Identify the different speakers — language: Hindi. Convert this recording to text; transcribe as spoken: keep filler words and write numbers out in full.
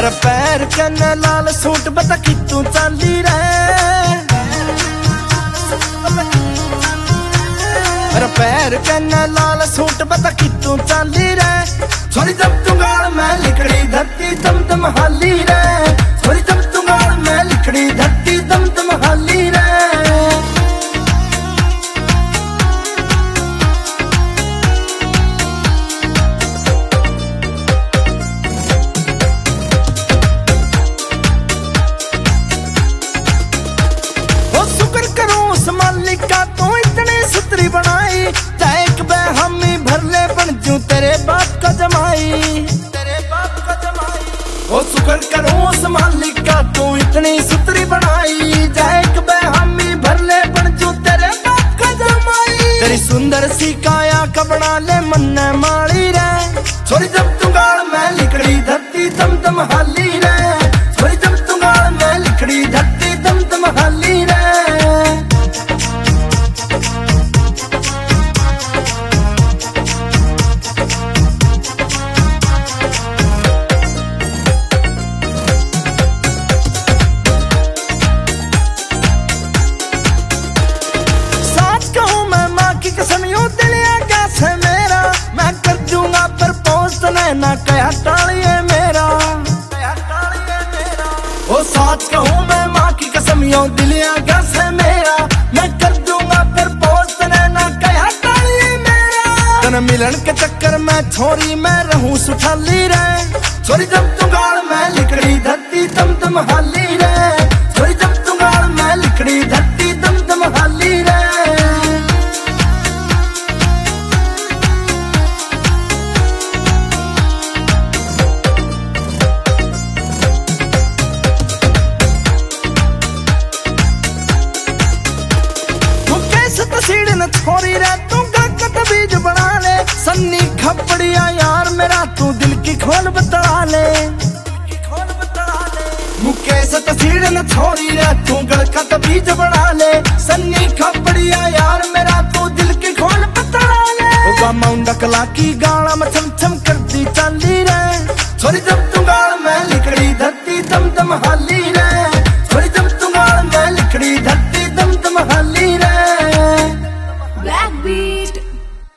Speaker 1: अरे पैर कन्ने लाल सूट बता कि तू चाली रे। अरे पैर कन्ने लाल सूट बता कि तू चाली रे। छोरी जब तू गाल में लिखड़ी धरती दम दम हाली रे। छोरी जब तू गाल में लिखड़ी धरती दम दम हाली रे। मालिका तू इतनी सुतरी बनाई चाहे एक बे हमी भर ले बन जू तेरे बाप का जमाई। तेरे बाप का जमाई ओ शुक्र करूं उस मालिका तू इतनी सुतरी बनाई चाहे एक बे हमी भर ले बन जू तेरे बाप का जमाई। तेरी सुंदर सी काया का बना ले मन्ने माली रे। छोरी जब तू गाल में लिखड़ी धरती दम दम हाली रे। छोरी जब तू गाल में लिखड़ी धरती दम दम हाली रे। ना कया टालिए मेरा ओ साथ कहूँ मैं माँ की कसम यो दिलिया गस है मेरा। मैं कर दूंगा फिर पोस्ट ना कया टालिए मेरा। तन मिलन के चक्कर में छोरी मैं रहूं सुठाली रे। छोरी जब तू गाल में लिखड़ी धरती दम दम हाली रे। छोरी जब तू गाल में लिखड़ी धरती दम दम हाली रे। छोरी रे तू गगत बीज बना ले। सन्नी खपड़िया यार मेरा तू दिल की खोल बता ले। मुकेश तसीड़ न छोरी रे तू गगत बीज बना ले। सन्नी खपड़िया यार मेरा तू दिल की खोल बता ले। माउंड कला की गाना में छम छम करती चाली रे। छोरी जब